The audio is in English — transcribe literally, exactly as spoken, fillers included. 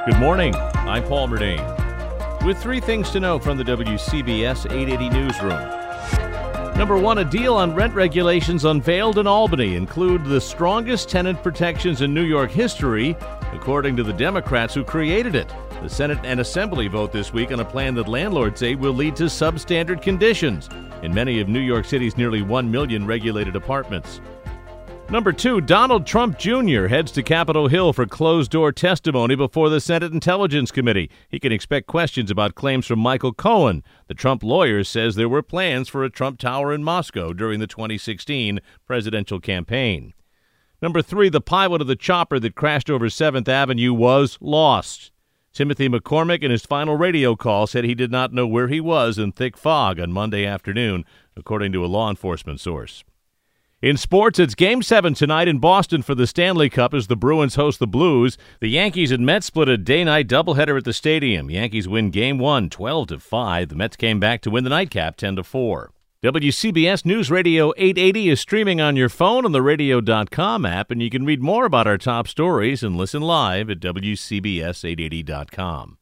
Good morning. I'm Paul Murnane with three things to know from the W C B S eight eighty newsroom. Number one, a deal on rent regulations unveiled in Albany include the strongest tenant protections in New York history, according to the Democrats who created it. The Senate and Assembly vote this week on a plan that landlords say will lead to substandard conditions in many of New York City's nearly one million regulated apartments. Number two, Donald Trump Junior heads to Capitol Hill for closed-door testimony before the Senate Intelligence Committee. He can expect questions about claims from Michael Cohen. The Trump lawyer says there were plans for a Trump Tower in Moscow during the twenty sixteen presidential campaign. Number three, the pilot of the chopper that crashed over seventh Avenue was lost. Timothy McCormick, in his final radio call, said he did not know where he was in thick fog on Monday afternoon, according to a law enforcement source. In sports, it's Game seven tonight in Boston for the Stanley Cup as the Bruins host the Blues. The Yankees and Mets split a day-night doubleheader at the stadium. Yankees win Game one, twelve to five. The Mets came back to win the nightcap, ten to four. W C B S News Radio eight eighty is streaming on your phone on the radio dot com app, and you can read more about our top stories and listen live at W C B S eight eighty dot com.